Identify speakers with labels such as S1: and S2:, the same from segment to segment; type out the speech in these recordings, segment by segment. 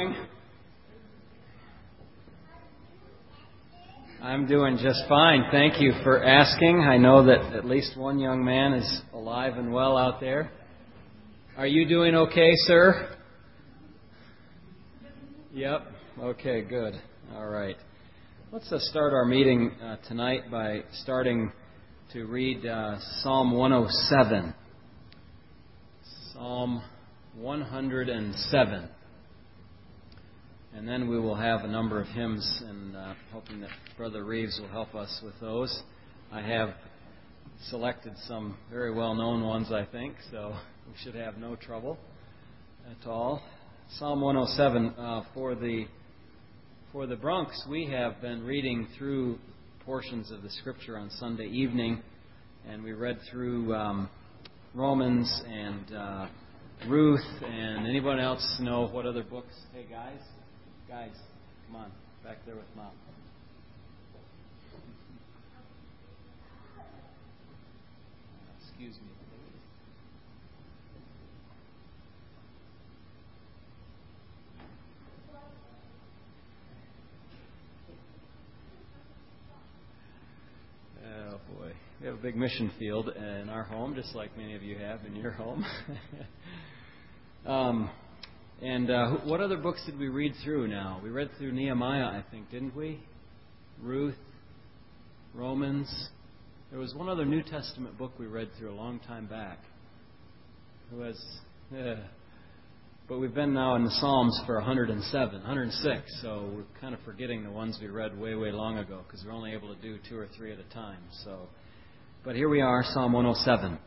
S1: doing? I'm doing just fine. Thank you for asking. I know that at least one young man is alive and well out there. Are you doing okay, sir? Yep. Okay, good. All right. Let's start our meeting tonight by starting to read Psalm 107. Psalm 107. And then we will have a number of hymns, and hoping that Brother Reeves will help us with those. I have selected some very well-known ones, I think, so we should have no trouble at all. Psalm 107. For the Bronx, we have been reading through portions of the Scripture on Sunday evening, and we read through Romans and Ruth, and anyone else know what other books? Hey, guys, come on, back there with Mom. Excuse me, please. Oh, boy. We have a big mission field in our home, just like many of you have in your home. What other books did we read through now? We read through Nehemiah, I think, didn't we? Ruth, Romans. There was one other New Testament book we read through a long time back. But we've been now in the Psalms for 106, so we're kind of forgetting the ones we read way, way long ago because we're only able to do 2 or 3 at a time. But here we are, Psalm 107.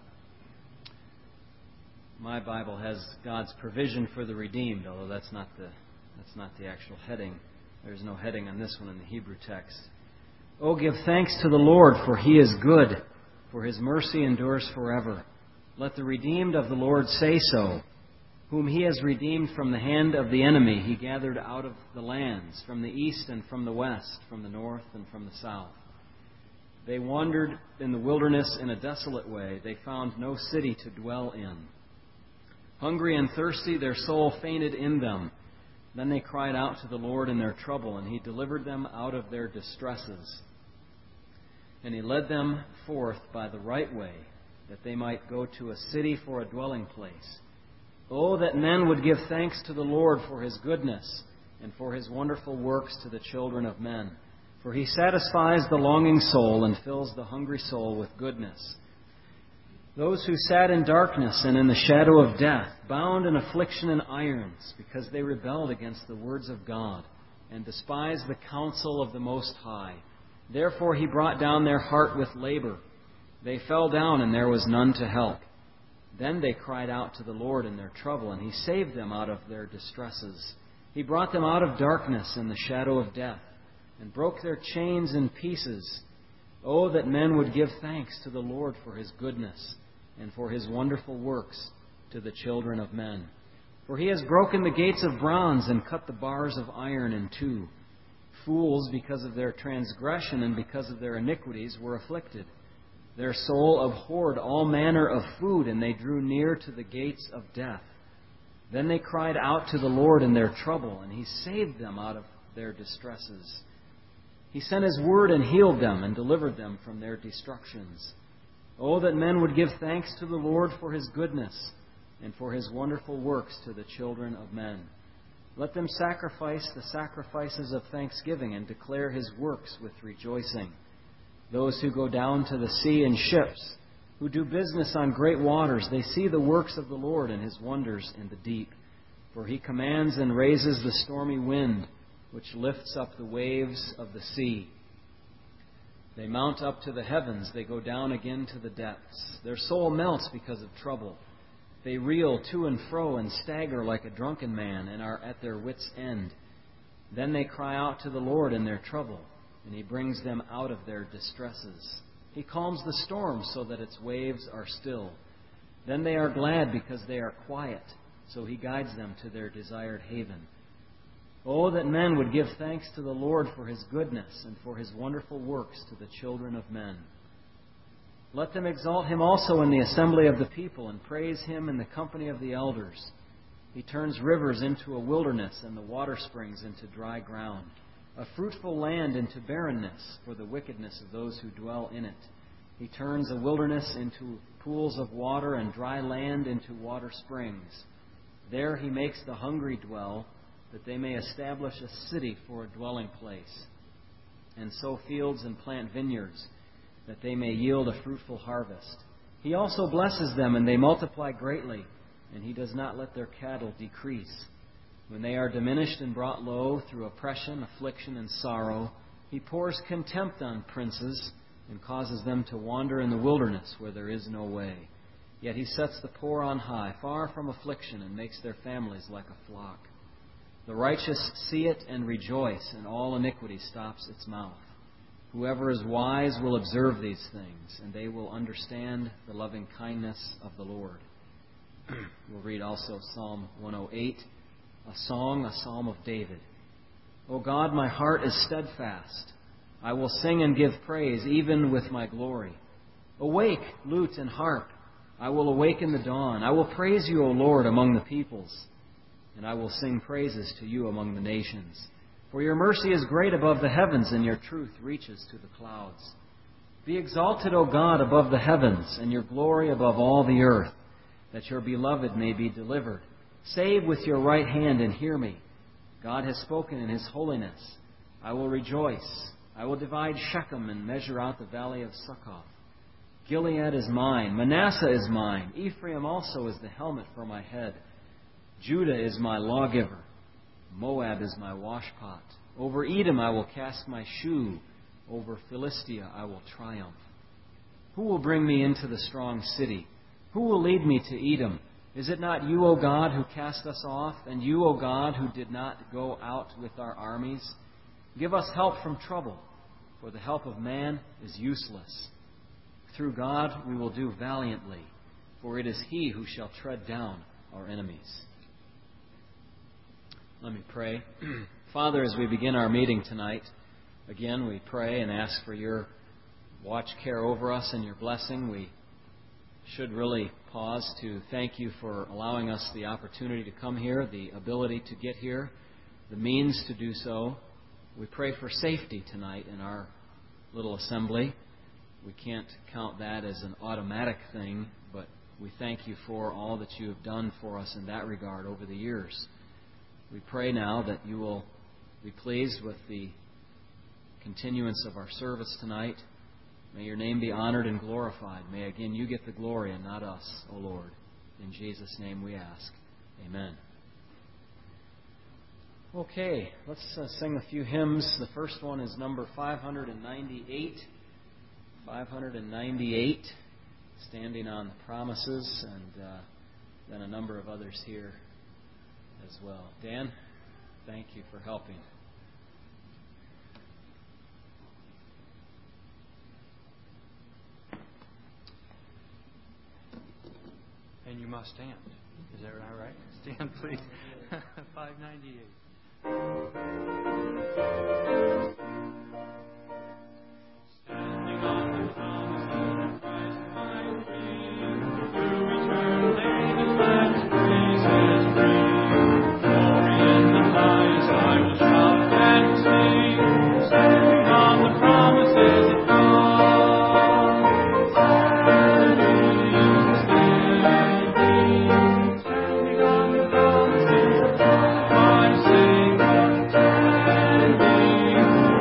S1: My Bible has God's provision for the redeemed, although that's not the actual heading. There's no heading on this one in the Hebrew text. Oh, give thanks to the Lord, for He is good, for His mercy endures forever. Let the redeemed of the Lord say so. Whom He has redeemed from the hand of the enemy, He gathered out of the lands, from the east and from the west, from the north and from the south. They wandered in the wilderness in a desolate way. They found no city to dwell in. Hungry and thirsty, their soul fainted in them. Then they cried out to the Lord in their trouble, and He delivered them out of their distresses. And He led them forth by the right way, that they might go to a city for a dwelling place. Oh, that men would give thanks to the Lord for His goodness, and for His wonderful works to the children of men. For He satisfies the longing soul, and fills the hungry soul with goodness. Those who sat in darkness and in the shadow of death, bound in affliction and irons, because they rebelled against the words of God, and despised the counsel of the Most High. Therefore He brought down their heart with labor. They fell down, and there was none to help. Then they cried out to the Lord in their trouble, and He saved them out of their distresses. He brought them out of darkness and the shadow of death, and broke their chains in pieces. Oh, that men would give thanks to the Lord for His goodness, and for His wonderful works to the children of men. For He has broken the gates of bronze and cut the bars of iron in two. Fools, because of their transgression and because of their iniquities, were afflicted. Their soul abhorred all manner of food, and they drew near to the gates of death. Then they cried out to the Lord in their trouble, and He saved them out of their distresses. He sent His word and healed them and delivered them from their destructions. Oh, that men would give thanks to the Lord for His goodness, and for His wonderful works to the children of men. Let them sacrifice the sacrifices of thanksgiving, and declare His works with rejoicing. Those who go down to the sea in ships, who do business on great waters, they see the works of the Lord and His wonders in the deep. For He commands and raises the stormy wind, which lifts up the waves of the sea. They mount up to the heavens, they go down again to the depths. Their soul melts because of trouble. They reel to and fro and stagger like a drunken man, and are at their wits' end. Then they cry out to the Lord in their trouble, and He brings them out of their distresses. He calms the storm so that its waves are still. Then they are glad because they are quiet, so He guides them to their desired haven. Oh, that men would give thanks to the Lord for His goodness, and for His wonderful works to the children of men. Let them exalt Him also in the assembly of the people, and praise Him in the company of the elders. He turns rivers into a wilderness and the water springs into dry ground, a fruitful land into barrenness for the wickedness of those who dwell in it. He turns a wilderness into pools of water and dry land into water springs. There He makes the hungry dwell, that they may establish a city for a dwelling place, and sow fields and plant vineyards, that they may yield a fruitful harvest. He also blesses them, and they multiply greatly, and He does not let their cattle decrease. When they are diminished and brought low through oppression, affliction, and sorrow, He pours contempt on princes and causes them to wander in the wilderness where there is no way. Yet He sets the poor on high, far from affliction, and makes their families like a flock. The righteous see it and rejoice, and all iniquity stops its mouth. Whoever is wise will observe these things, and they will understand the loving kindness of the Lord. We'll read also Psalm 108, a psalm of David. O God, my heart is steadfast. I will sing and give praise, even with my glory. Awake, lute and harp. I will awake in the dawn. I will praise You, O Lord, among the peoples, and I will sing praises to You among the nations. For Your mercy is great above the heavens, and Your truth reaches to the clouds. Be exalted, O God, above the heavens, and Your glory above all the earth, that Your beloved may be delivered. Save with Your right hand and hear me. God has spoken in His holiness. I will rejoice. I will divide Shechem and measure out the valley of Succoth. Gilead is mine. Manasseh is mine. Ephraim also is the helmet for my head. Judah is my lawgiver. Moab is my washpot. Over Edom I will cast my shoe. Over Philistia I will triumph. Who will bring me into the strong city? Who will lead me to Edom? Is it not You, O God, who cast us off, and You, O God, who did not go out with our armies? Give us help from trouble, for the help of man is useless. Through God we will do valiantly, for it is He who shall tread down our enemies. Let me pray. Father, as we begin our meeting tonight, again we pray and ask for Your watch care over us and Your blessing. We should really pause to thank You for allowing us the opportunity to come here, the ability to get here, the means to do so. We pray for safety tonight in our little assembly. We can't count that as an automatic thing, but we thank You for all that You have done for us in that regard over the years. We pray now that You will be pleased with the continuance of our service tonight. May Your name be honored and glorified. May again You get the glory and not us, O Lord. In Jesus' name we ask. Amen. Okay, let's sing a few hymns. The first one is number 598. 598, Standing on the Promises, and then a number of others here as well. Dan, thank you for helping.
S2: And you must stand. Is that all right? Stand, please. 598. Standing on the promises of Christ my King, through eternal ages let His praises ring. Glory in the highest I will shout and sing, standing on the promises of God. Standing on the promises of God, my Savior, standing.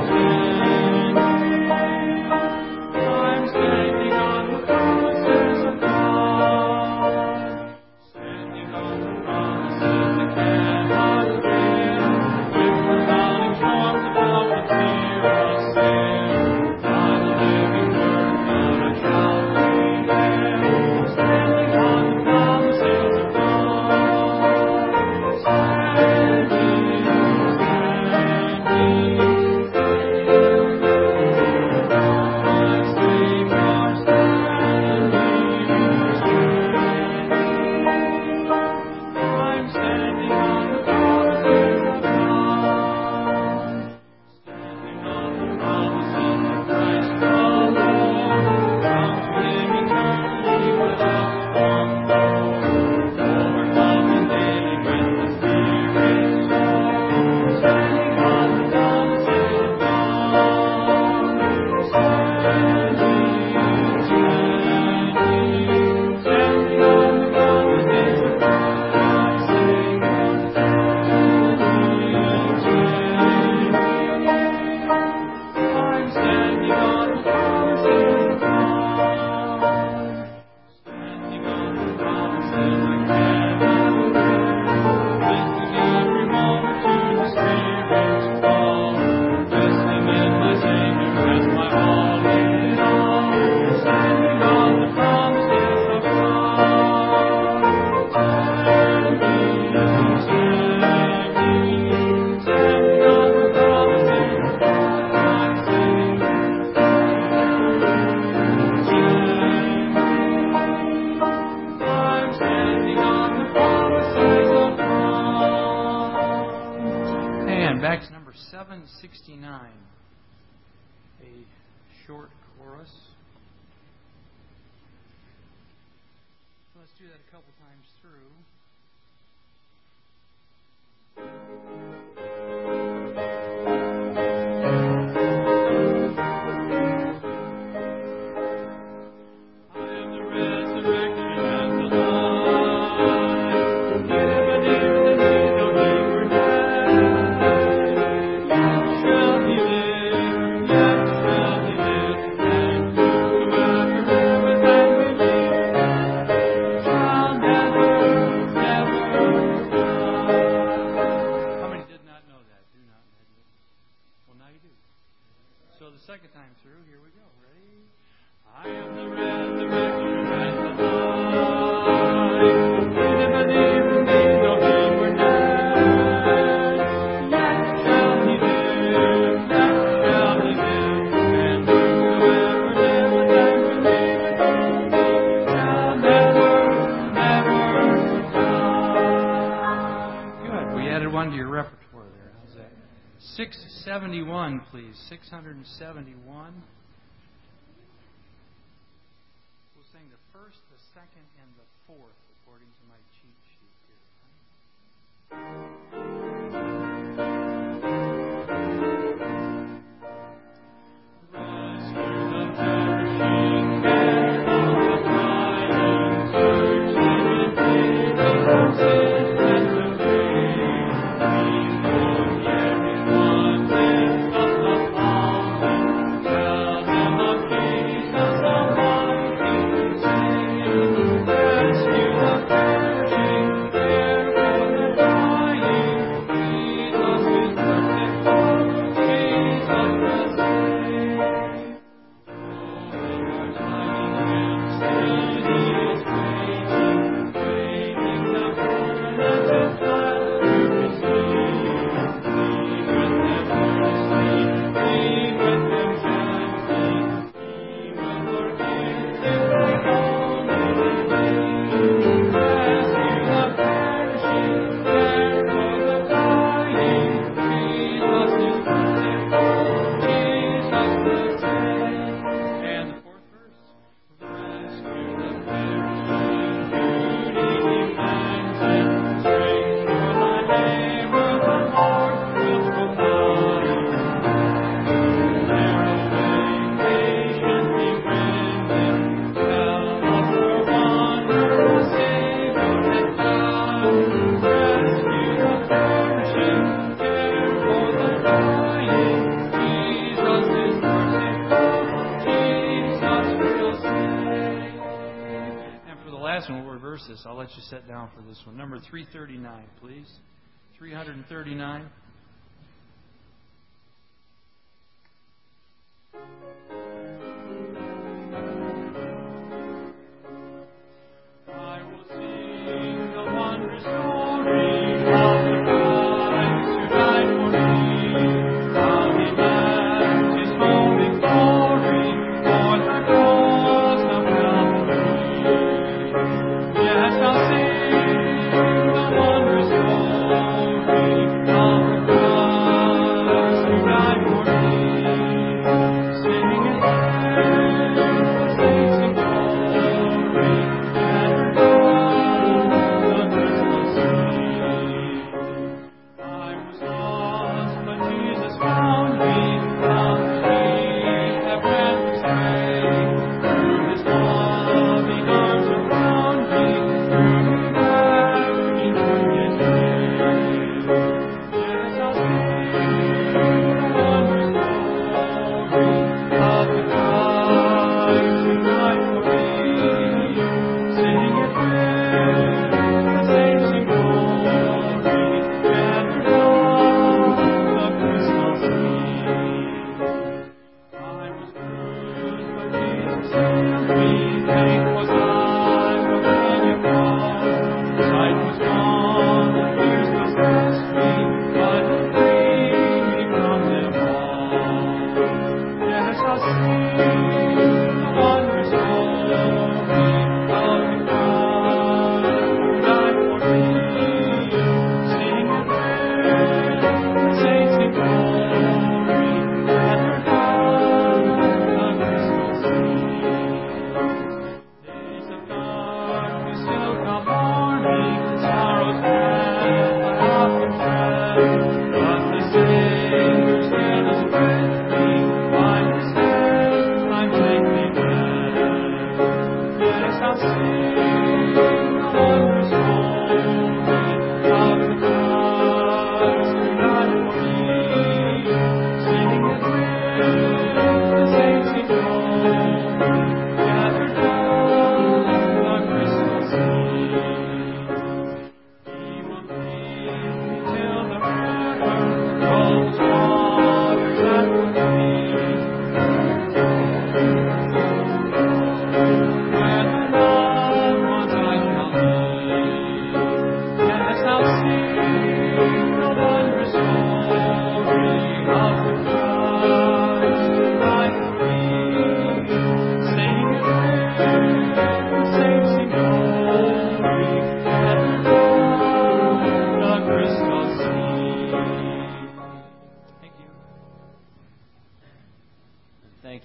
S3: next, number 769, a short chorus. So let's do that a couple times through. Second time through, here we go. Ready? I am the resurrection and the life. He that believeth in me, though he were dead, yet shall he live, yet shall he live. And whosoever liveth and believeth in me shall never, never die. Good. We added one to your repertoire there. How's that? 671, please. 671. We'll sing the first, the second, and the fourth, according to my cheat sheet here. Rescue the perishing dead on the dying, searching in hidden sin and the grave. I'll let you sit down for this one. Number 339, please. 339. I will sing the wondrous story of the Christ who died for me. How he left his home in glory for the cause of Calvary. Yes, I'll sing the wondrous story of the Christ who died for me. Singing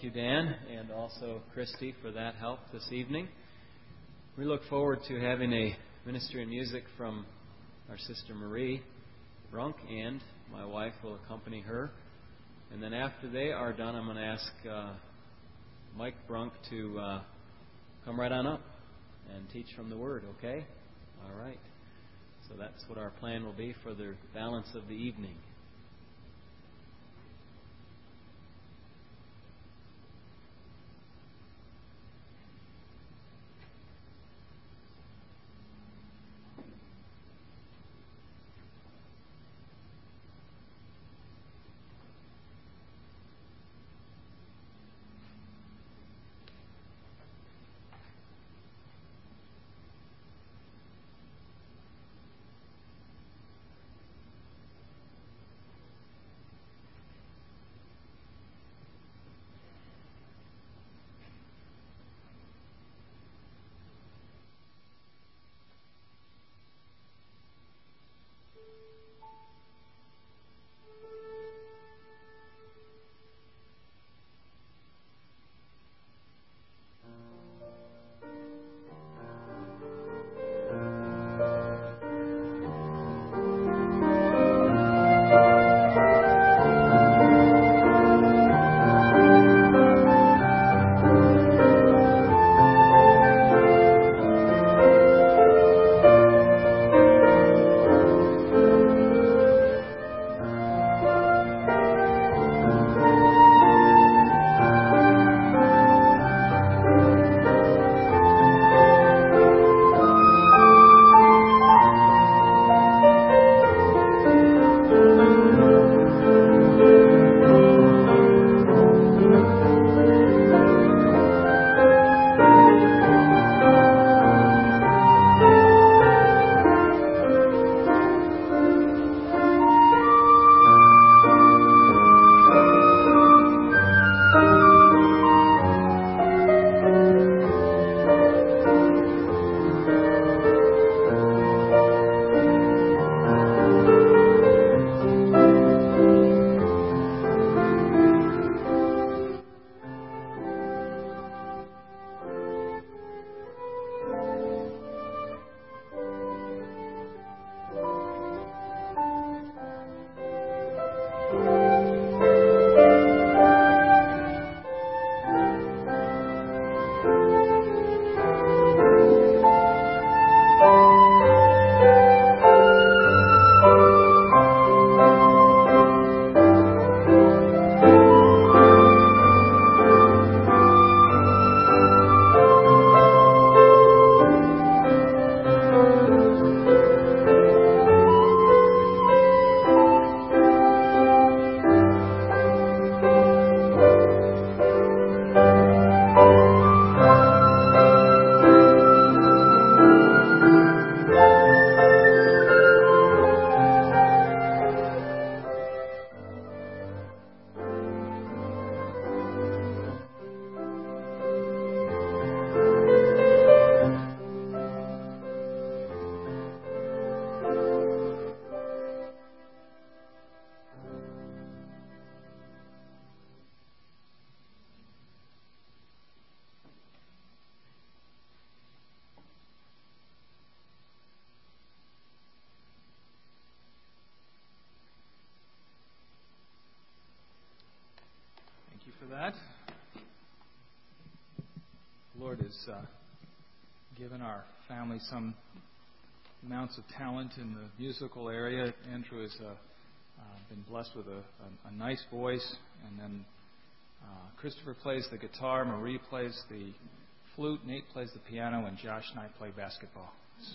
S1: Thank you, Dan, and also Christy for that help this evening. We look forward to having a ministry of music from our sister Marie Brunk, and my wife will accompany her. And then after they are done, I'm going to ask Mike Brunk to come right on up and teach from the Word, okay? All right. So that's what our plan will be for the balance of the evening.
S4: That. The Lord has given our family some amounts of talent in the musical area. Andrew has been blessed with a nice voice, and then Christopher plays the guitar, Marie plays the flute, Nate plays the piano, and Josh and I play basketball. So,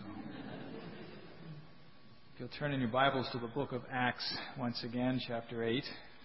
S4: if you'll turn in your Bibles to the book of Acts once again, chapter 8.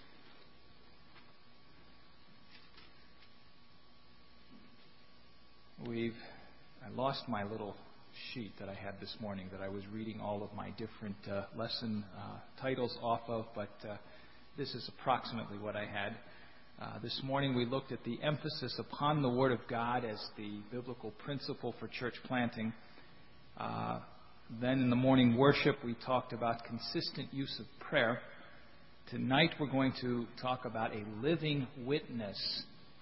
S4: I lost my little sheet that I had this morning that I was reading all of my different lesson titles off of, but this is approximately what I had. This morning we looked at the emphasis upon the Word of God as the biblical principle for church planting. Then in the morning worship we talked about consistent use of prayer. Tonight we're going to talk about a living witness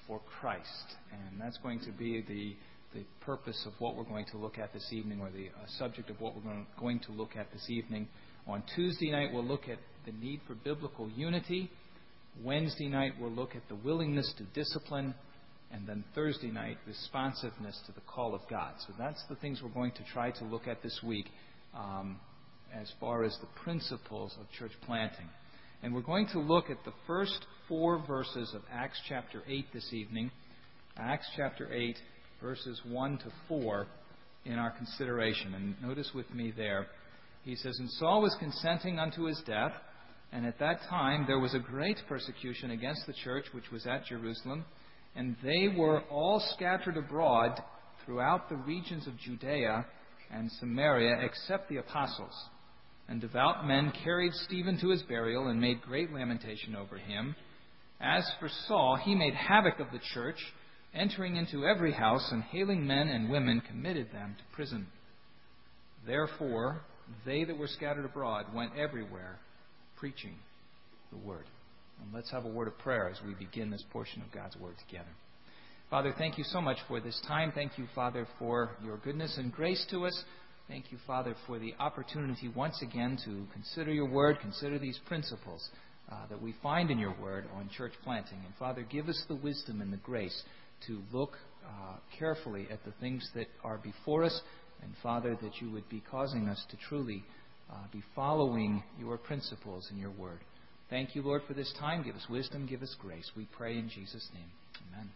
S4: for Christ. And that's going to be the purpose of what we're going to look at this evening, or the subject of what we're going to look at this evening. On Tuesday night, we'll look at the need for biblical unity. Wednesday night, we'll look at the willingness to discipline. And then Thursday night, responsiveness to the call of God. So that's the things we're going to try to look at this week as far as the principles of church planting. And we're going to look at the first 4 verses of Acts chapter 8 this evening. Acts chapter 8, verses 1 to 4 in our consideration. And notice with me there, he says, "And Saul was consenting unto his death, and at that time there was a great persecution against the church which was at Jerusalem, and they were all scattered abroad throughout the regions of Judea and Samaria, except the apostles. And devout men carried Stephen to his burial and made great lamentation over him. As for Saul, he made havoc of the church, entering into every house, and hailing men and women, committed them to prison. Therefore, they that were scattered abroad went everywhere, preaching the word." And let's have a word of prayer as we begin this portion of God's word together. Father, thank you so much for this time. Thank you, Father, for your goodness and grace to us. Thank you, Father, for the opportunity once again to consider your word, consider these principles that we find in your word on church planting. And Father, give us the wisdom and the grace to look carefully at the things that are before us. And Father, that you would be causing us to truly be following your principles in your word. Thank you, Lord, for this time. Give us wisdom, give us grace. We pray in Jesus' name. Amen.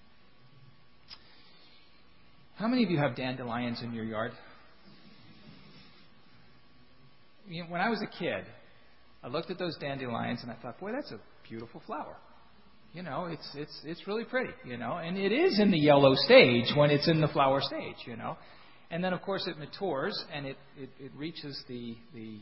S4: How many of you have dandelions in your yard? You know, when I was a kid, I looked at those dandelions and I thought, boy, that's a beautiful flower. You know, it's really pretty, you know, and it is in the yellow stage when it's in the flower stage, you know. And then, of course, it matures and it reaches the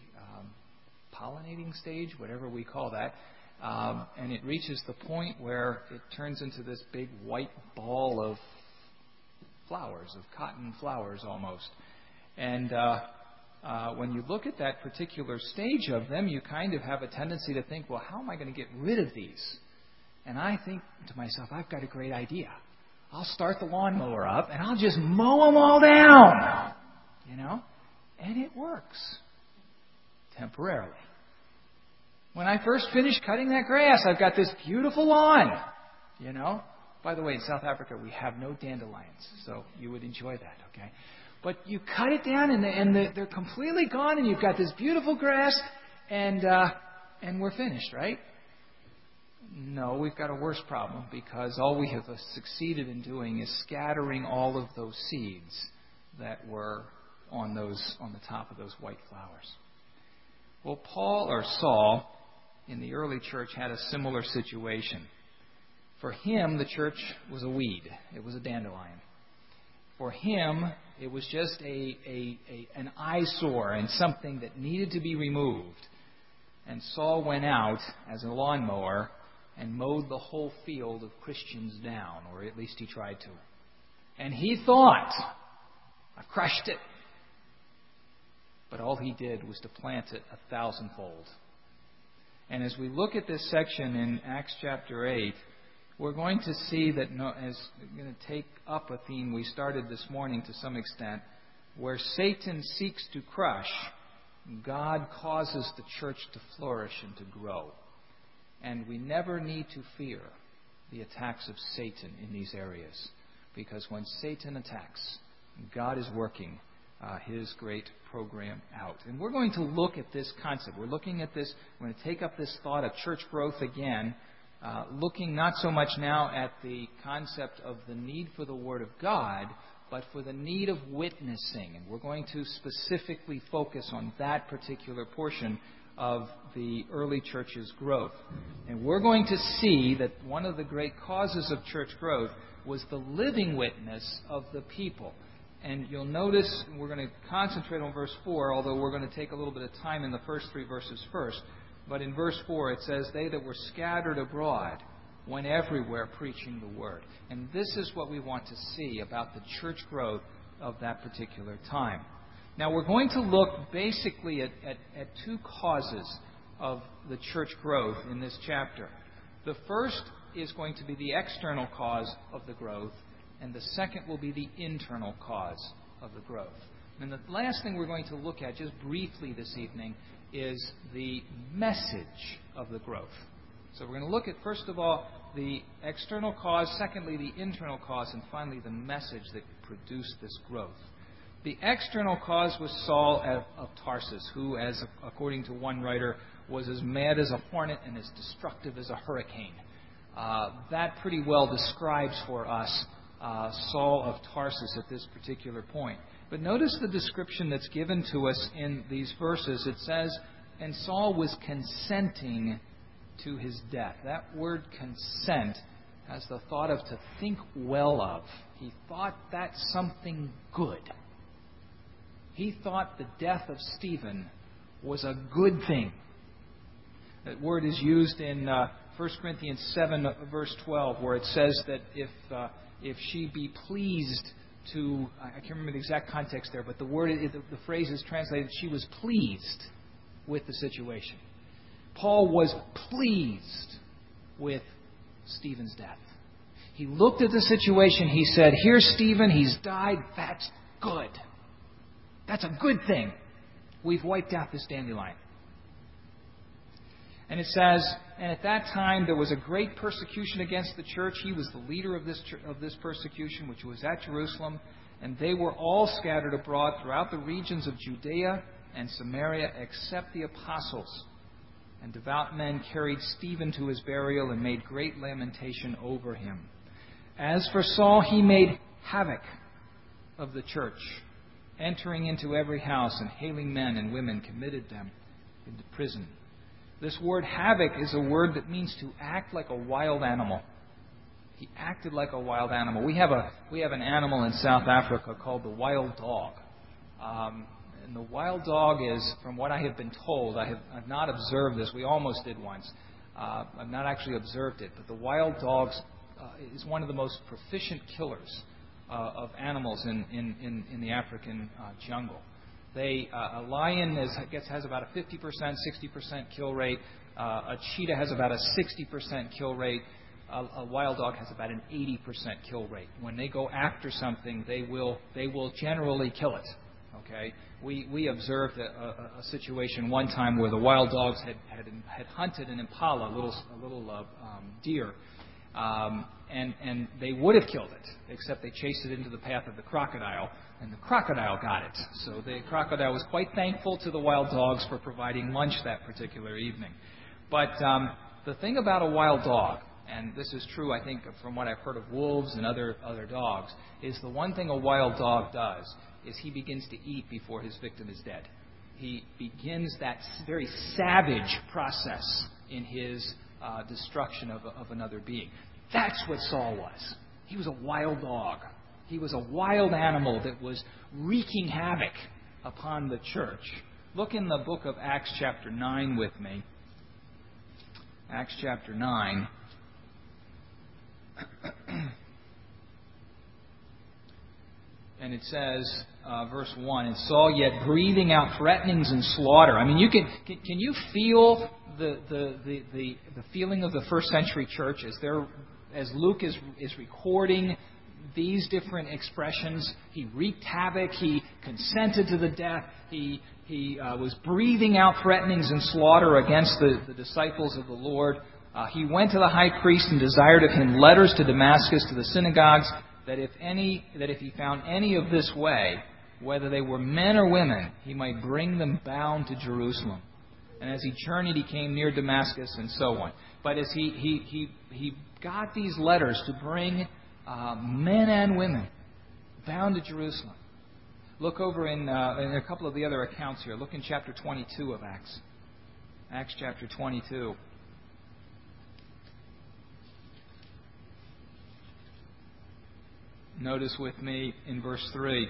S4: pollinating stage, whatever we call that, and it reaches the point where it turns into this big white ball of flowers, of cotton flowers almost. And when you look at that particular stage of them, you kind of have a tendency to think, well, how am I going to get rid of these? And I think to myself, I've got a great idea. I'll start the lawnmower up and I'll just mow them all down, you know? And it works. Temporarily. When I first finish cutting that grass, I've got this beautiful lawn, you know? By the way, in South Africa, we have no dandelions, so you would enjoy that, okay? But you cut it down and they're completely gone and you've got this beautiful grass and we're finished, right? No, we've got a worse problem because all we have succeeded in doing is scattering all of those seeds that were on the top of those white flowers. Well, Saul in the early church had a similar situation. For him, the church was a weed. It was a dandelion. For him, it was just an eyesore and something that needed to be removed. And Saul went out as a lawnmower and mowed the whole field of Christians down, or at least he tried to. And he thought, I've crushed it. But all he did was to plant it 1,000-fold. And as we look at this section in Acts chapter 8, we're going to see that, as we're going to take up a theme we started this morning to some extent, where Satan seeks to crush, God causes the church to flourish and to grow. And we never need to fear the attacks of Satan in these areas. Because when Satan attacks, God is working his great program out. And we're going to look at this concept. We're looking at this. We're going to take up this thought of church growth again, looking not so much now at the concept of the need for the Word of God, but for the need of witnessing. And we're going to specifically focus on that particular portion of the early church's growth. And we're going to see that one of the great causes of church growth was the living witness of the people. And you'll notice, we're going to concentrate on verse 4, although we're going to take a little bit of time in the first 3 verses first. But in verse 4 it says, "They that were scattered abroad went everywhere preaching the word." And this is what we want to see about the church growth of that particular time. Now we're going to look basically at 2 causes of the church growth in this chapter. The first is going to be the external cause of the growth, and the second will be the internal cause of the growth. And the last thing we're going to look at just briefly this evening is the message of the growth. So we're going to look at, first of all, the external cause, secondly, the internal cause, and finally, the message that produced this growth. The external cause was Saul of Tarsus, who, according to one writer, was as mad as a hornet and as destructive as a hurricane. That pretty well describes for us Saul of Tarsus at this particular point. But notice the description that's given to us in these verses. It says, "And Saul was consenting to his death." That word consent has the thought of to think well of. He thought that's something good. He thought the death of Stephen was a good thing. That word is used in 1 Corinthians 7, verse 12, where it says that if she be pleased to, I can't remember the exact context there, but the phrase is translated, she was pleased with the situation. Paul was pleased with Stephen's death. He looked at the situation, he said, here's Stephen, he's died, that's good. That's a good thing. We've wiped out this dandelion. And it says, and at that time there was a great persecution against the church. He was the leader of this persecution, which was at Jerusalem. And they were all scattered abroad throughout the regions of Judea and Samaria, except the apostles. And devout men carried Stephen to his burial and made great lamentation over him. As for Saul, he made havoc of the church, entering into every house and hailing men and women, committed them into prison. This word havoc is a word that means to act like a wild animal. He acted like a wild animal. We have an animal in South Africa called the wild dog. And the wild dog is, from what I have been told, I've not observed this. We almost did once. I've not actually observed it. But the wild dog is one of the most proficient killers of animals in the African jungle. A lion has about a 50%, 60% kill rate. A cheetah has about a 60% kill rate. A wild dog has about an 80% kill rate. When they go after something, they will generally kill it. Okay, we observed a situation one time where the wild dogs had hunted an impala, a little deer, and they would have killed it, except they chased it into the path of the crocodile, and the crocodile got it. So the crocodile was quite thankful to the wild dogs for providing lunch that particular evening. But the thing about a wild dog, and this is true, I think, from what I've heard of wolves and other dogs, is the one thing a wild dog does is he begins to eat before his victim is dead. He begins that very savage process in his destruction of another being. That's what Saul was. He was a wild dog. He was a wild animal that was wreaking havoc upon the church. Look in the book of Acts chapter 9 with me. Acts chapter 9. And it says, verse 1, and Saul yet breathing out threatenings and slaughter. I mean, can you feel the feeling of the first century church as Luke is recording these different expressions? He wreaked havoc. He consented to the death. He was breathing out threatenings and slaughter against the disciples of the Lord. He went to the high priest and desired of him letters to Damascus, to the synagogues, that if he found any of this way, whether they were men or women, he might bring them bound to Jerusalem. And as he journeyed, he came near Damascus, and so on. But as he got these letters to bring men and women bound to Jerusalem. Look over in a couple of the other accounts here. Look in chapter 22 of Acts. Acts chapter 22. Notice with me in verse 3.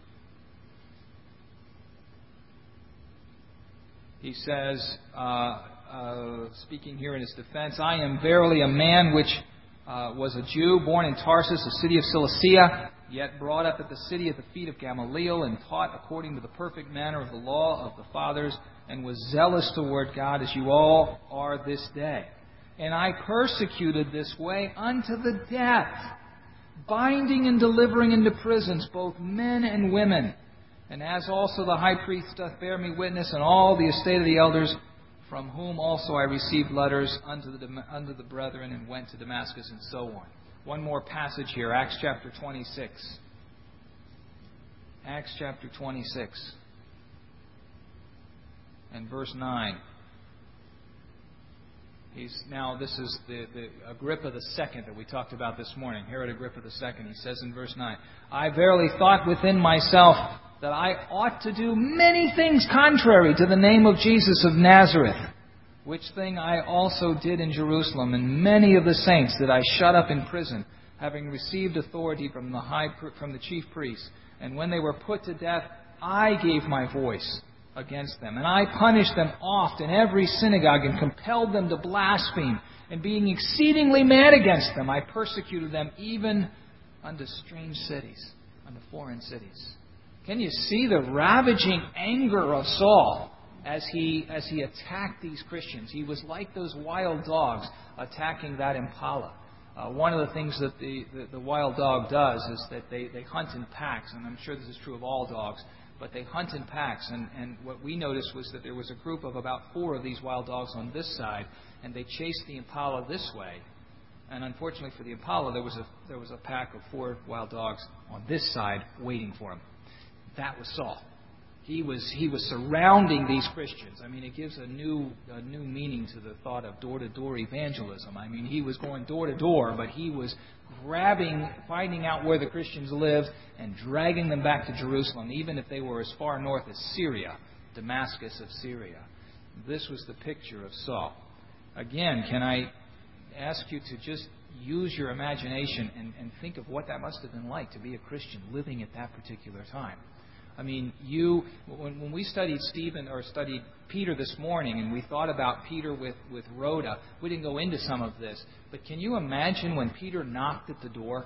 S4: He says, speaking here in his defense, I am verily a man which was a Jew, born in Tarsus, a city of Cilicia, yet brought up at the city at the feet of Gamaliel, and taught according to the perfect manner of the law of the fathers, and was zealous toward God, as you all are this day. And I persecuted this way unto the death, binding and delivering into prisons both men and women. And as also the high priest doth bear me witness, and all the estate of the elders, from whom also I received letters unto the brethren, and went to Damascus, and so on. One more passage here, Acts chapter 26. Acts chapter 26 and verse 9. This is the Agrippa II that we talked about this morning. Herod Agrippa II. He says in verse 9, I verily thought within myself that I ought to do many things contrary to the name of Jesus of Nazareth, which thing I also did in Jerusalem, and many of the saints that I shut up in prison, having received authority from the chief priests. And when they were put to death, I gave my voice against them. And I punished them oft in every synagogue, and compelled them to blaspheme. And being exceedingly mad against them, I persecuted them even unto strange cities, unto foreign cities. Can you see the ravaging anger of Saul as he attacked these Christians? He was like those wild dogs attacking that impala. One of the things that the wild dog does is that they hunt in packs, and I'm sure this is true of all dogs, but they hunt in packs. And what we noticed was that there was a group of about 4 of these wild dogs on this side, and they chased the impala this way. And unfortunately for the impala, there was a pack of 4 wild dogs on this side waiting for him. That was Saul. He was surrounding these Christians. I mean, it gives a new meaning to the thought of door-to-door evangelism. I mean, he was going door to door, but he was finding out where the Christians lived and dragging them back to Jerusalem, even if they were as far north as Syria, Damascus of Syria. This was the picture of Saul. Again, can I ask you to just use your imagination and think of what that must have been like to be a Christian living at that particular time. I mean, when we studied studied Peter this morning, and we thought about Peter with Rhoda, we didn't go into some of this, but can you imagine when Peter knocked at the door?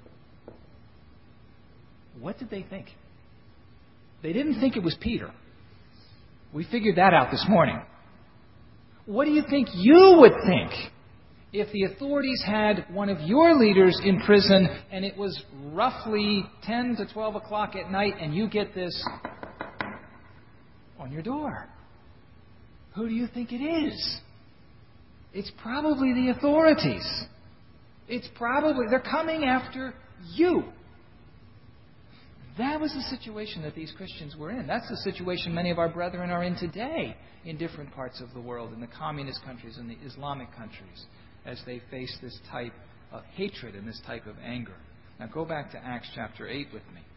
S4: What did they think? They didn't think it was Peter. We figured that out this morning. What do you think you would think if the authorities had one of your leaders in prison and it was roughly 10 to 12 o'clock at night and you get this on your door? Who do you think it is? It's probably the authorities. They're coming after you. That was the situation that these Christians were in. That's the situation many of our brethren are in today in different parts of the world, in the communist countries and the Islamic countries, as they face this type of hatred and this type of anger. Now go back to Acts chapter 8 with me.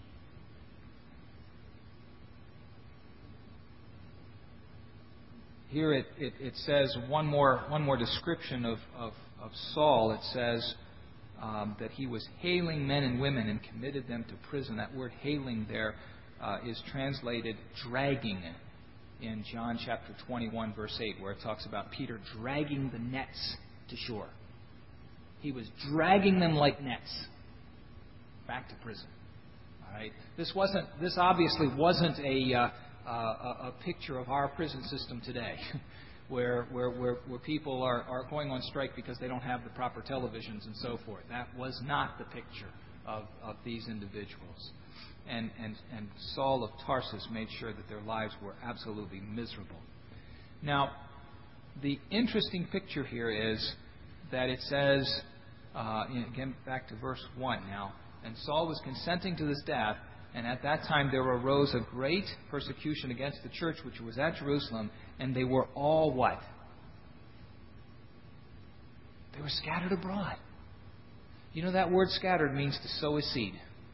S4: Here it says one more description of Saul. It says that he was hailing men and women and committed them to prison. That word hailing there is translated dragging in John chapter 21, verse 8, where it talks about Peter dragging the nets to shore. He was dragging them like nets back to prison. All right. This obviously wasn't a picture of our prison system today, where people are going on strike because they don't have the proper televisions and so forth. That was not the picture of these individuals. And Saul of Tarsus made sure that their lives were absolutely miserable. Now, the interesting picture here is that it says, again, back to verse 1 now, and Saul was consenting to this death, and at that time there arose a great persecution against the church which was at Jerusalem, and they were all what? They were scattered abroad. You know, that word scattered means to sow a seed.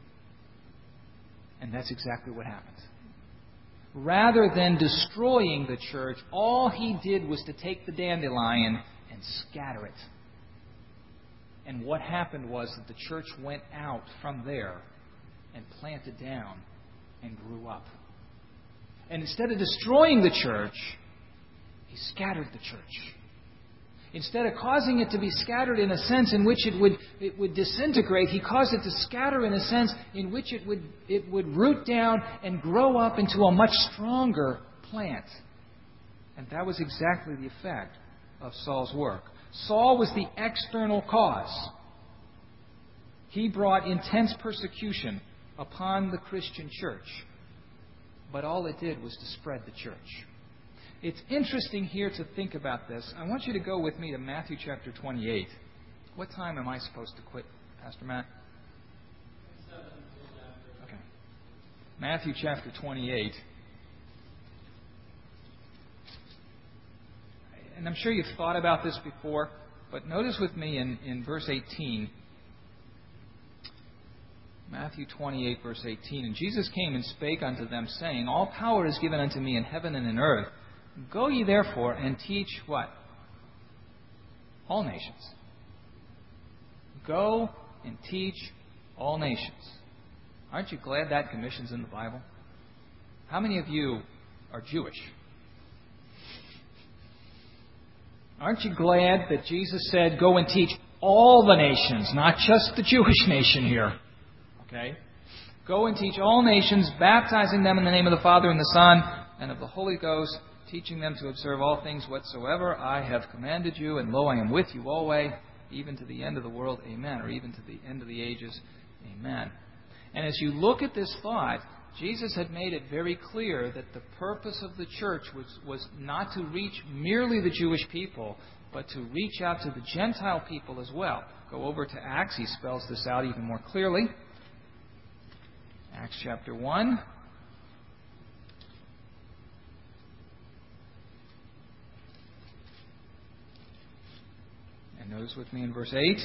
S4: And that's exactly what happened. Rather than destroying the church, all he did was to take the dandelion and scatter it. And what happened was that the church went out from there and planted down and grew up. And instead of destroying the church, he scattered the church. Instead of causing it to be scattered in a sense in which it would disintegrate, he caused it to scatter in a sense in which it would root down and grow up into a much stronger plant. And that was exactly the effect of Saul's work. Saul was the external cause. He brought intense persecution upon the Christian church. But all it did was to spread the church. It's interesting here to think about this. I want you to go with me to Matthew chapter 28. What time am I supposed to quit, Pastor Matt? Okay. Matthew chapter 28. And I'm sure you've thought about this before, but notice with me in verse 18. Matthew 28, verse 18. And Jesus came and spake unto them, saying, All power is given unto me in heaven and in earth. Go ye therefore and teach what? All nations. Go and teach all nations. Aren't you glad that commission's in the Bible? How many of you are Jewish? Aren't you glad that Jesus said, Go and teach all the nations, not just the Jewish nation here? Okay? Go and teach all nations, baptizing them in the name of the Father and the Son and of the Holy Ghost, teaching them to observe all things whatsoever I have commanded you, and lo, I am with you always, even to the end of the world, amen, or even to the end of the ages, amen. And as you look at this thought, Jesus had made it very clear that the purpose of the church was not to reach merely the Jewish people, but to reach out to the Gentile people as well. Go over to Acts, he spells this out even more clearly. Acts chapter 1. And notice with me in verse 8,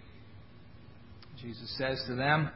S4: Jesus says to them,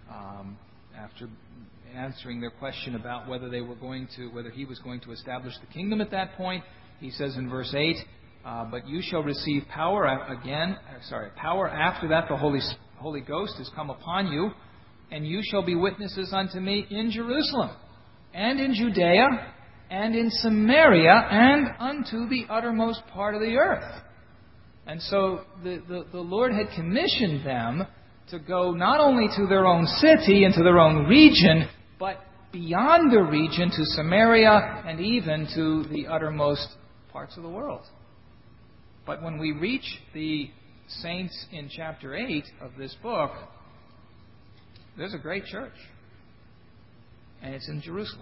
S4: after answering their question about whether he was going to establish the kingdom at that point, he says in verse 8, but you shall receive power power after that the Holy Ghost is come upon you, and you shall be witnesses unto me in Jerusalem, and in Judea, and in Samaria, and unto the uttermost part of the earth. And so the Lord had commissioned them to go not only to their own city and to their own region, but beyond the region to Samaria and even to the uttermost parts of the world. But when we reach the saints in chapter 8 of this book, there's a great church. And it's in Jerusalem.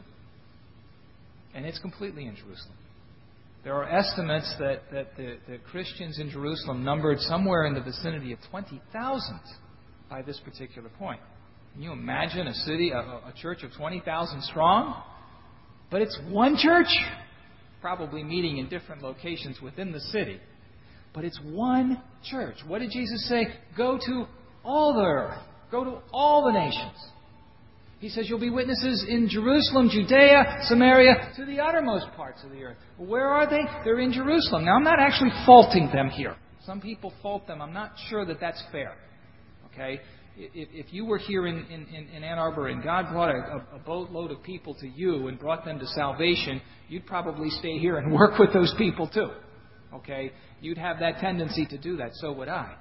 S4: And it's completely in Jerusalem. There are estimates that the Christians in Jerusalem numbered somewhere in the vicinity of 20,000 by this particular point. Can you imagine a city, a church of 20,000 strong? But it's one church, probably meeting in different locations within the city. But it's one church. What did Jesus say? Go to all the earth. Go to all the nations. He says you'll be witnesses in Jerusalem, Judea, Samaria, to the uttermost parts of the earth. Where are they? They're in Jerusalem. Now, I'm not actually faulting them here. Some people fault them. I'm not sure that that's fair. Okay? If you were here in Ann Arbor and God brought a boatload of people to you and brought them to salvation, you'd probably stay here and work with those people too. Okay? You'd have that tendency to do that. So would I.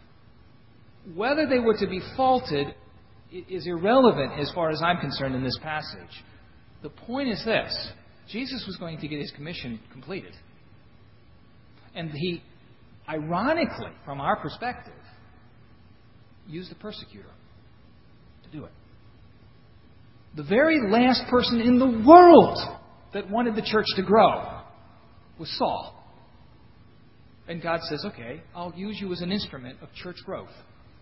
S4: Whether they were to be faulted is irrelevant as far as I'm concerned in this passage. The point is this. Jesus was going to get his commission completed. And he, ironically, from our perspective, used a persecutor to do it. The very last person in the world that wanted the church to grow was Saul. And God says, okay, I'll use you as an instrument of church growth.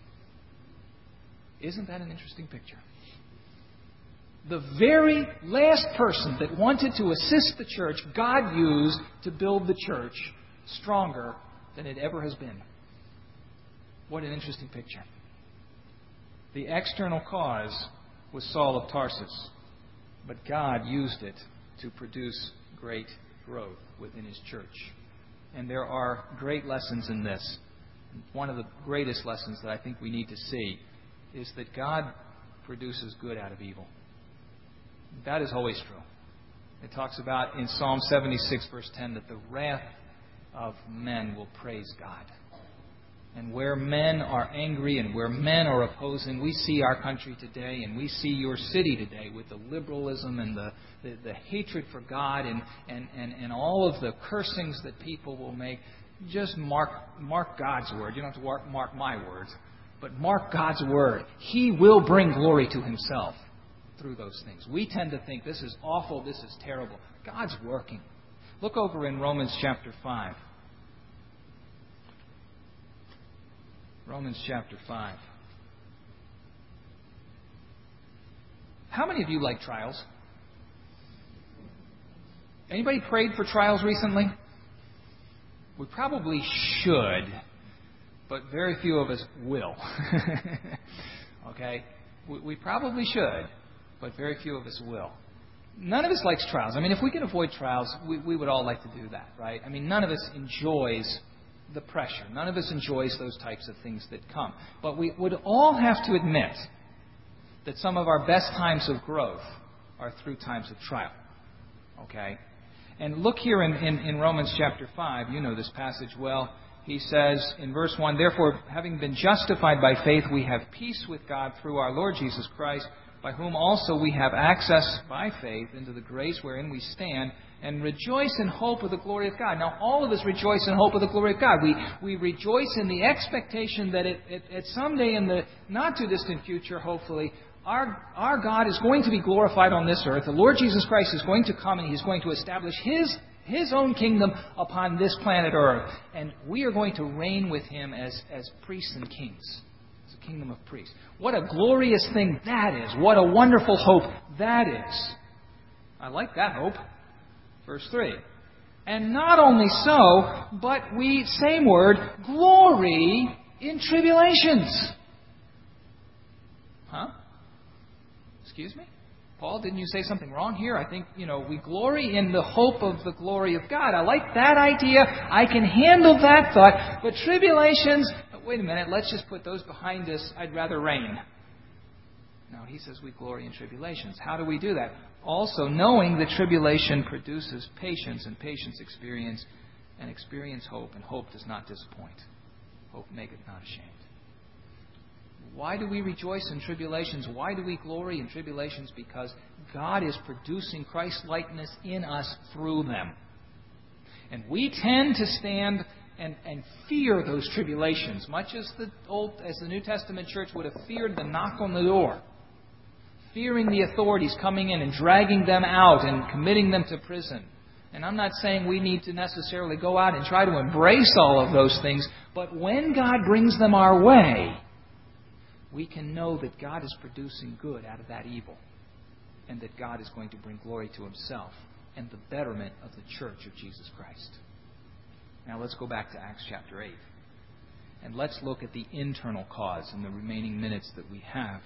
S4: Isn't that an interesting picture? The very last person that wanted to assist the church, God used to build the church stronger than it ever has been. What an interesting picture. The external cause was Saul of Tarsus, but God used it to produce great growth within his church. And there are great lessons in this. One of the greatest lessons that I think we need to see is that God produces good out of evil. That is always true. It talks about in Psalm 76, verse 10, that the wrath of men will praise God. And where men are angry and where men are opposing, we see our country today and we see your city today with the liberalism and the hatred for God and all of the cursings that people will make. just mark God's word. You don't have to mark my words, but mark God's word. He will bring glory to Himself through those things. We tend to think this is awful, this is terrible. God's working. Look over in Romans chapter 5. Romans chapter 5. How many of you like trials? Anybody prayed for trials recently? We probably should, but very few of us will. Okay? We probably should, but very few of us will. None of us likes trials. I mean, if we can avoid trials, we would all like to do that, right? I mean, none of us enjoys the pressure. None of us enjoys those types of things that come. But we would all have to admit that some of our best times of growth are through times of trial. Okay? And look here in Romans chapter 5. You know this passage well. He says in verse 1, "Therefore, having been justified by faith, we have peace with God through our Lord Jesus Christ, by whom also we have access by faith into the grace wherein we stand, and rejoice in hope of the glory of God." Now, all of us rejoice in hope of the glory of God. We rejoice in the expectation that at someday in the not-too-distant future, hopefully, our God is going to be glorified on this earth. The Lord Jesus Christ is going to come and He's going to establish His own kingdom upon this planet Earth. And we are going to reign with Him as priests and kings. It's a kingdom of priests. What a glorious thing that is. What a wonderful hope that is. I like that hope. Verse 3. "And not only so, but we," same word, "glory in tribulations." Huh? Excuse me? Paul, didn't you say something wrong here? I think, we glory in the hope of the glory of God. I like that idea. I can handle that thought. But tribulations, wait a minute, let's just put those behind us. I'd rather reign. No, he says we glory in tribulations. How do we do that? Also, knowing that tribulation produces patience, and patience experience, and experience hope, and hope does not disappoint. Hope maketh not ashamed. Why do we rejoice in tribulations? Why do we glory in tribulations? Because God is producing Christ-likeness in us through them. And we tend to stand and fear those tribulations, much as the New Testament church would have feared the knock on the door, fearing the authorities coming in and dragging them out and committing them to prison. And I'm not saying we need to necessarily go out and try to embrace all of those things, but when God brings them our way, we can know that God is producing good out of that evil, and that God is going to bring glory to Himself and the betterment of the church of Jesus Christ. Now let's go back to Acts chapter 8. And let's look at the internal cause in the remaining minutes that we have.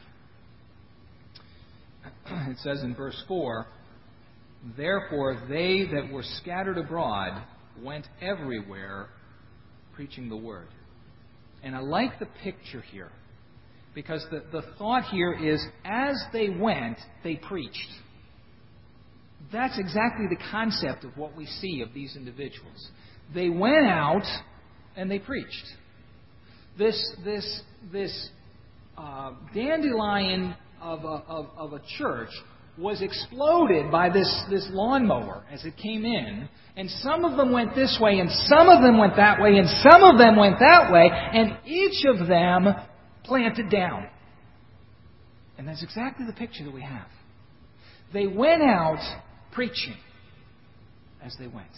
S4: It says in verse 4, "Therefore they that were scattered abroad went everywhere preaching the word." And I like the picture here, because the thought here is, as they went, they preached. That's exactly the concept of what we see of these individuals. They went out and they preached. This dandelion of a church was exploded by this lawnmower as it came in. And some of them went this way, and some of them went that way, and some of them went that way, and each of them planted down. And that's exactly the picture that we have. They went out preaching as they went.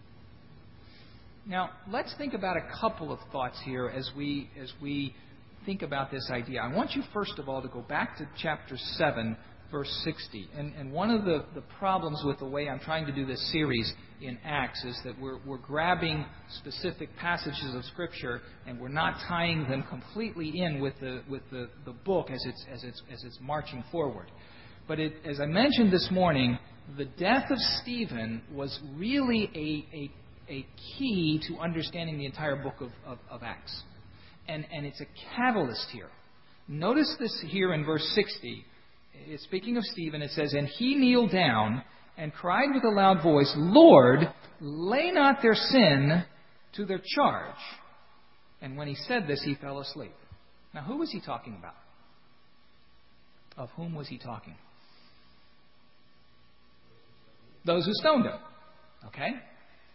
S4: Now, let's think about a couple of thoughts here as we think about this idea. I want you, first of all, to go back to chapter 7, verse 60. And one of the problems with the way I'm trying to do this series in Acts is that we're grabbing specific passages of Scripture and we're not tying them completely in with the book as it's marching forward. But as I mentioned this morning, the death of Stephen was really a key to understanding the entire book of Acts. And it's a catalyst here. Notice this here in verse 60. It's speaking of Stephen. It says, "And he kneeled down and cried with a loud voice, 'Lord, lay not their sin to their charge.' And when he said this, he fell asleep." Now, who was he talking about? Of whom was he talking? Those who stoned him. Okay?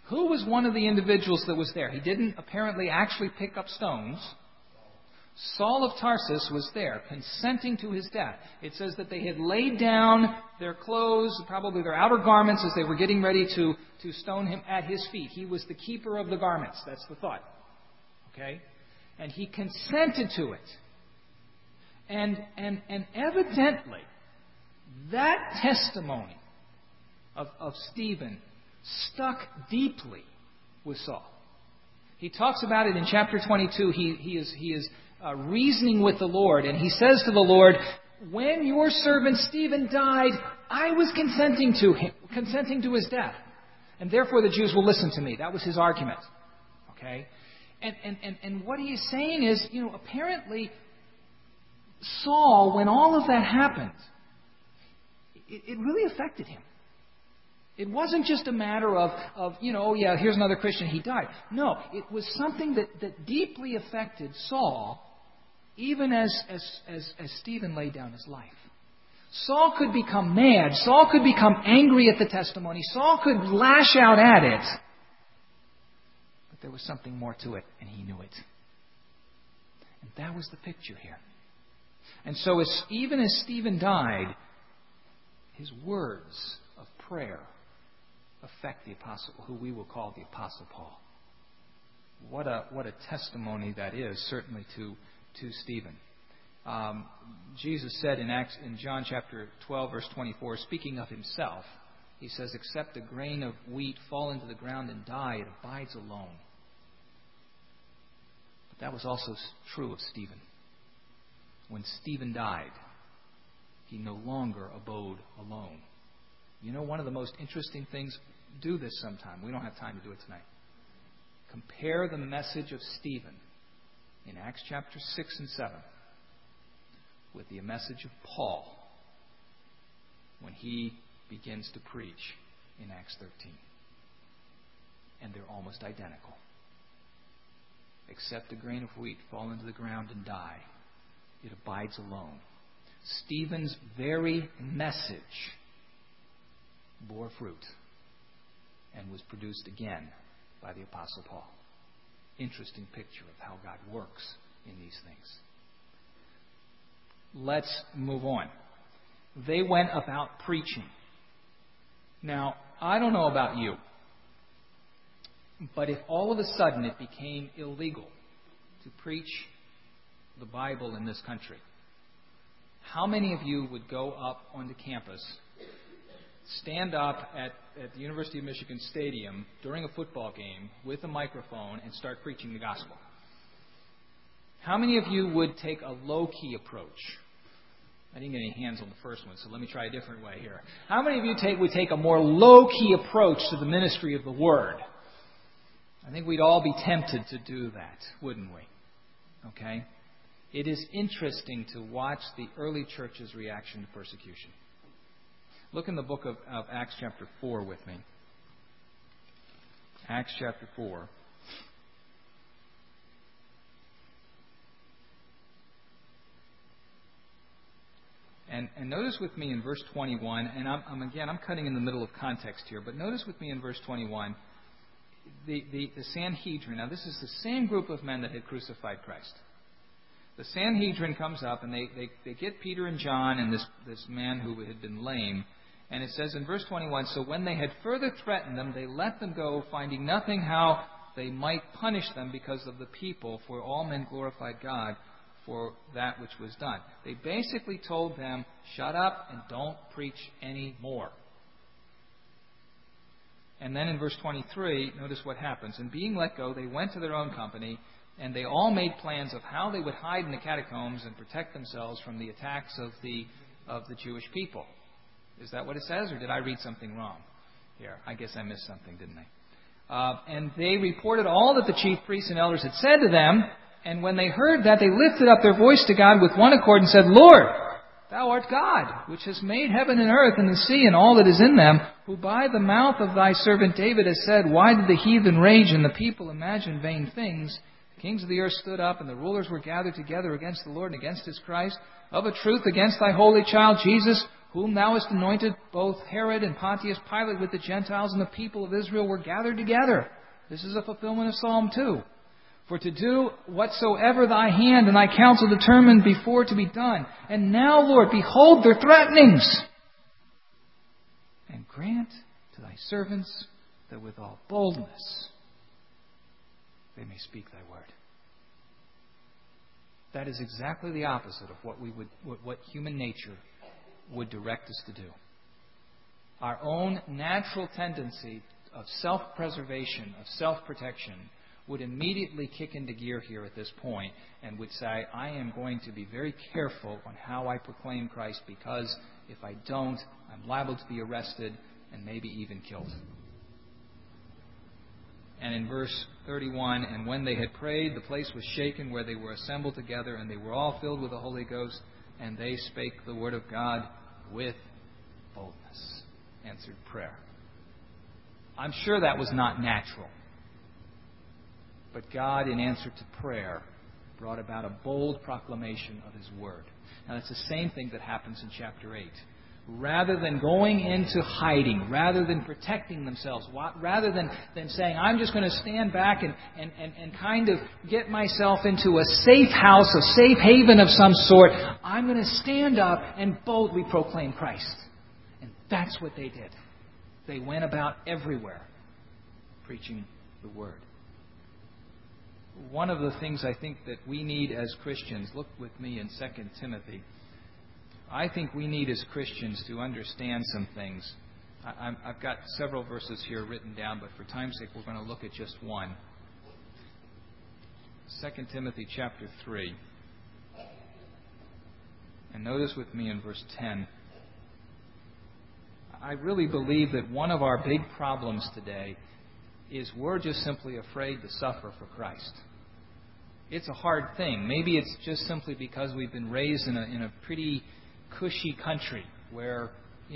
S4: Who was one of the individuals that was there? He didn't apparently actually pick up stones. Saul of Tarsus was there, consenting to his death. It says that they had laid down their clothes, probably their outer garments, as they were getting ready to stone him at his feet. He was the keeper of the garments. That's the thought. Okay? And he consented to it. And evidently, that testimony of Stephen stuck deeply with Saul. He talks about it in chapter 22. He is reasoning with the Lord, and he says to the Lord, when your servant Stephen died, I was consenting to his death. And therefore the Jews will listen to me. That was his argument. Okay? And what he is saying is, apparently Saul, when all of that happened, it really affected him. It wasn't just a matter of here's another Christian, he died. No, it was something that deeply affected Saul, even as Stephen laid down his life. Saul could become mad. Saul could become angry at the testimony. Saul could lash out at it. But there was something more to it, and he knew it. And that was the picture here. And so even as Stephen died, his words of prayer affect the apostle, who we will call the Apostle Paul. What a testimony that is, certainly to Stephen. Jesus said in John chapter 12, verse 24, speaking of himself, he says, except a grain of wheat fall into the ground and die, it abides alone. But that was also true of Stephen. When Stephen died, he no longer abode alone. One of the most interesting things, do this sometime. We don't have time to do it tonight. Compare the message of Stephen in Acts chapter 6 and 7 with the message of Paul when he begins to preach in Acts 13. And they're almost identical. Except a grain of wheat fall into the ground and die, it abides alone. Stephen's very message bore fruit and was produced again by the Apostle Paul. Interesting picture of how God works in these things. Let's move on. They went about preaching. Now, I don't know about you, but if all of a sudden it became illegal to preach the Bible in this country, how many of you would go up onto campus, stand up at the University of Michigan Stadium during a football game with a microphone and start preaching the gospel? How many of you would take a low-key approach? I didn't get any hands on the first one, so let me try a different way here. How many of you would take a more low-key approach to the ministry of the Word? I think we'd all be tempted to do that, wouldn't we? Okay? It is interesting to watch the early church's reaction to persecution. Look in the book of Acts chapter 4 with me. Acts chapter 4. And notice with me in verse 21, and I'm cutting in the middle of context here, but notice with me in verse 21, the Sanhedrin. Now this is the same group of men that had crucified Christ. The Sanhedrin comes up and they get Peter and John and this man who had been lame. And it says in verse 21, so when they had further threatened them, they let them go, finding nothing how they might punish them because of the people, for all men glorified God for that which was done. They basically told them, shut up and don't preach any more. And then in verse 23, notice what happens. And being let go, they went to their own company, and they all made plans of how they would hide in the catacombs and protect themselves from the attacks of the Jewish people. Is that what it says, or did I read something wrong here? I guess I missed something, didn't I? And they reported all that the chief priests and elders had said to them, and when they heard that, they lifted up their voice to God with one accord and said, Lord, Thou art God, which has made heaven and earth and the sea and all that is in them, who by the mouth of Thy servant David has said, why did the heathen rage and the people imagine vain things? The kings of the earth stood up, and the rulers were gathered together against the Lord and against His Christ, of a truth against Thy holy child Jesus, whom thou hast anointed, both Herod and Pontius Pilate with the Gentiles and the people of Israel were gathered together. This is a fulfillment of Psalm 2. For to do whatsoever thy hand and thy counsel determined before to be done. And now, Lord, behold their threatenings. And grant to thy servants that with all boldness they may speak thy word. That is exactly the opposite of what human nature would direct us to do. Our own natural tendency of self-preservation, of self-protection, would immediately kick into gear here at this point and would say, I am going to be very careful on how I proclaim Christ, because if I don't, I'm liable to be arrested and maybe even killed. And in verse 31, and when they had prayed, the place was shaken where they were assembled together, and they were all filled with the Holy Ghost, and they spake the word of God with boldness. Answered prayer. I'm sure that was not natural. But God, in answer to prayer, brought about a bold proclamation of His Word. Now, that's the same thing that happens in chapter 8. Rather than going into hiding, rather than protecting themselves, rather than saying, I'm just going to stand back and kind of get myself into a safe house, a safe haven of some sort, I'm going to stand up and boldly proclaim Christ. And that's what they did. They went about everywhere preaching the Word. One of the things I think that we need as Christians, look with me in 2 Timothy. I think we need as Christians to understand some things. I've got several verses here written down, but for time's sake we're going to look at just one. 2 Timothy chapter 3. And notice with me in verse 10. I really believe that one of our big problems today is we're just simply afraid to suffer for Christ. It's a hard thing. Maybe it's just simply because we've been raised in a pretty cushy country where,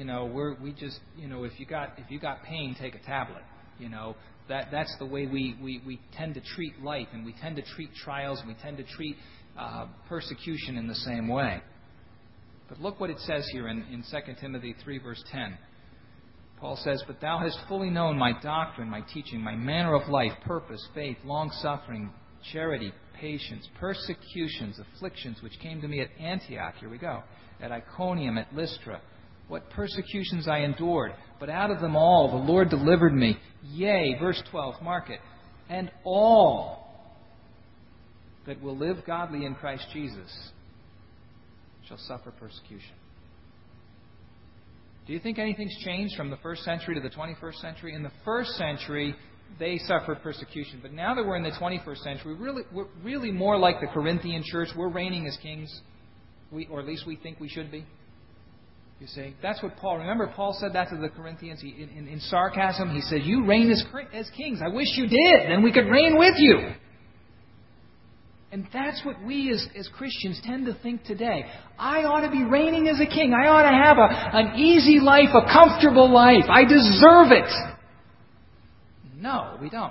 S4: if you got pain, take a tablet. That's the way we tend to treat life, and we tend to treat trials, and we tend to treat persecution in the same way. But look what it says here in 2 Timothy 3 verse 10. Paul says, But thou hast fully known my doctrine, my teaching, my manner of life, purpose, faith, long-suffering, charity, patience, persecutions, afflictions, which came to me at Antioch. Here we go. At Iconium, at Lystra. What persecutions I endured. But out of them all the Lord delivered me. Yea, verse 12, mark it. And all that will live godly in Christ Jesus shall suffer persecution. Do you think anything's changed from the first century to the 21st century? In the first century, they suffered persecution. But now that we're in the 21st century, we're really more like the Corinthian church. We're reigning as kings. Or at least we think we should be. You see? That's what Paul... Remember, Paul said that to the Corinthians in sarcasm. He said, you reign as kings. I wish you did. Then we could reign with you. And that's what we as Christians tend to think today. I ought to be reigning as a king. I ought to have an easy life, a comfortable life. I deserve it. No, we don't.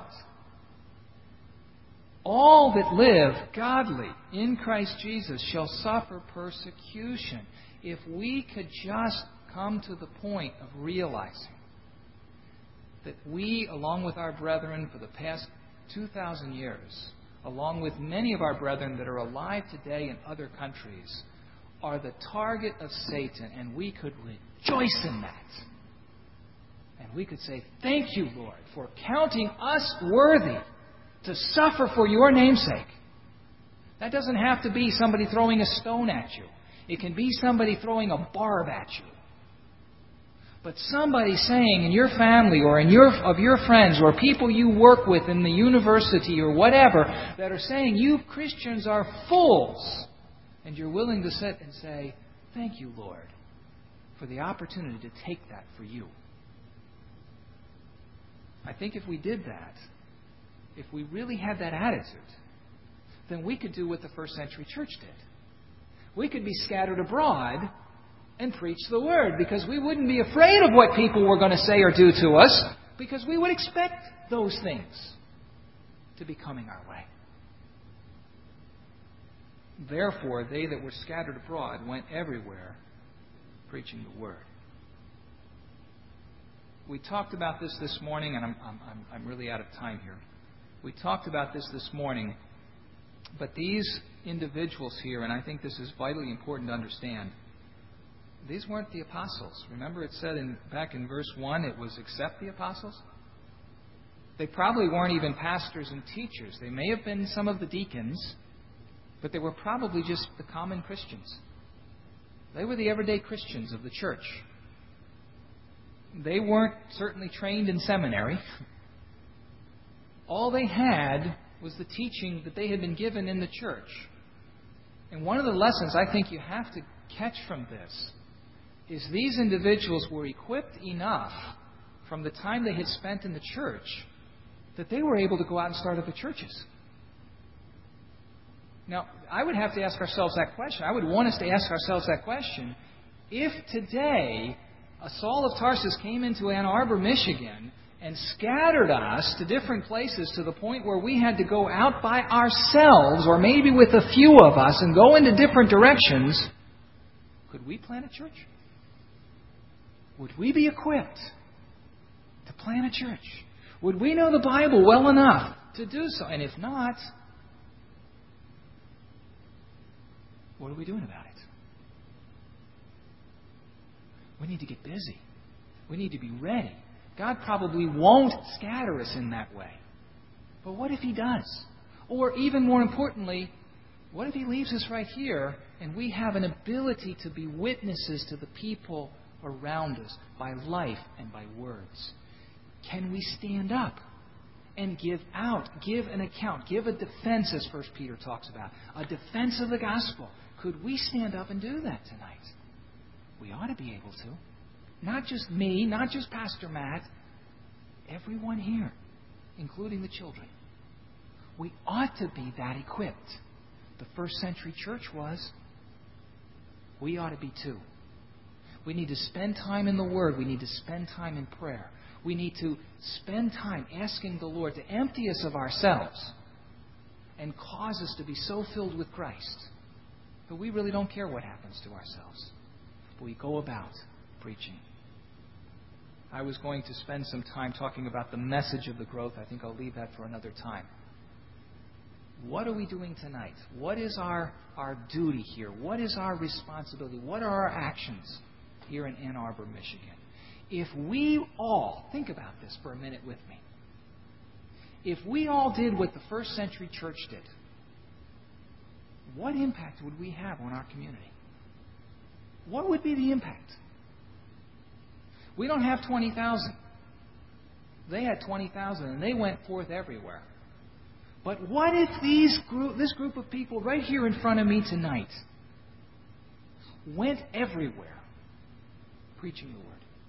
S4: All that live godly in Christ Jesus shall suffer persecution. If we could just come to the point of realizing that we, along with our brethren for the past 2,000 years, along with many of our brethren that are alive today in other countries, are the target of Satan, and we could rejoice in that. And we could say, thank you, Lord, for counting us worthy to suffer for your name's sake. That doesn't have to be somebody throwing a stone at you. It can be somebody throwing a barb at you. But somebody saying in your family or of your friends or people you work with in the university or whatever that are saying you Christians are fools. And you're willing to sit and say, thank you, Lord, for the opportunity to take that for you. I think if we did that, if we really had that attitude, then we could do what the first century church did. We could be scattered abroad and preach the Word, because we wouldn't be afraid of what people were going to say or do to us, because we would expect those things to be coming our way. Therefore, they that were scattered abroad went everywhere preaching the Word. We talked about this morning, and I'm really out of time here. We talked about this morning, but these individuals here, and I think this is vitally important to understand, these weren't the apostles. Remember it said back in verse 1, it was except the apostles? They probably weren't even pastors and teachers. They may have been some of the deacons, but they were probably just the common Christians. They were the everyday Christians of the church. They weren't certainly trained in seminary. All they had was the teaching that they had been given in the church. And one of the lessons I think you have to catch from this is these individuals were equipped enough from the time they had spent in the church that they were able to go out and start other churches. Now, I would have to ask ourselves that question. I would want us to ask ourselves that question. If today a Saul of Tarsus came into Ann Arbor, Michigan, and scattered us to different places to the point where we had to go out by ourselves, or maybe with a few of us, and go into different directions, could we plant a church? Would we be equipped to plant a church? Would we know the Bible well enough to do so? And if not, what are we doing about it? We need to get busy. We need to be ready. God probably won't scatter us in that way. But what if He does? Or even more importantly, what if He leaves us right here and we have an ability to be witnesses to the people around us by life and by words? Can we stand up and give out, give an account, give a defense, as 1 Peter talks about, a defense of the gospel? Could we stand up and do that tonight? We ought to be able to. Not just me, not just Pastor Matt, everyone here, including the children. We ought to be that equipped. The first century church was. We ought to be too. We need to spend time in the Word. We need to spend time in prayer. We need to spend time asking the Lord to empty us of ourselves and cause us to be so filled with Christ that we really don't care what happens to ourselves. But we go about preaching. I was going to spend some time talking about the message of the growth. I think I'll leave that for another time. What are we doing tonight? What is our duty here? What is our responsibility? What are our actions here in Ann Arbor, Michigan? If we all, think about this for a minute with me. If we all did what the first century church did, what impact would we have on our community? What would be the impact? We don't have 20,000. They had 20,000 and they went forth everywhere. But what if this group of people right here in front of me tonight went everywhere preaching the Word?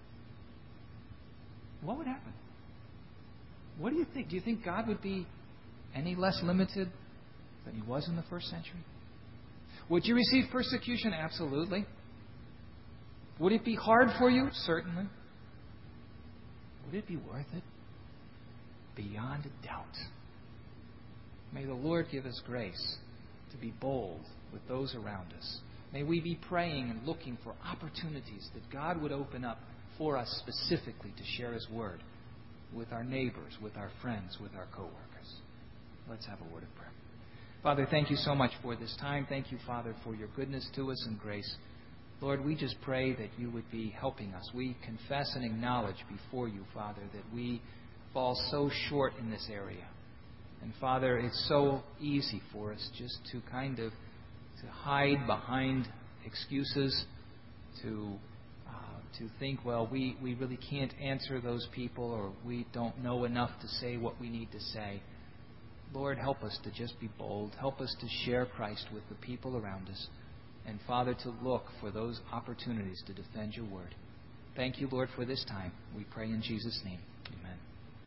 S4: What would happen? What do you think? Do you think God would be any less limited than He was in the first century? Would you receive persecution? Absolutely. Would it be hard for you? Certainly. Would it be worth it? Beyond a doubt. May the Lord give us grace to be bold with those around us. May we be praying and looking for opportunities that God would open up for us specifically to share His Word with our neighbors, with our friends, with our co-workers. Let's have a word of prayer. Father, thank You so much for this time. Thank You, Father, for Your goodness to us and grace. Lord, we just pray that You would be helping us. We confess and acknowledge before You, Father, that we fall so short in this area. And Father, it's so easy for us just to kind of to hide behind excuses, to think, well, we really can't answer those people, or we don't know enough to say what we need to say. Lord, help us to just be bold. Help us to share Christ with the people around us. And Father, to look for those opportunities to defend Your Word. Thank You, Lord, for this time. We pray in Jesus' name.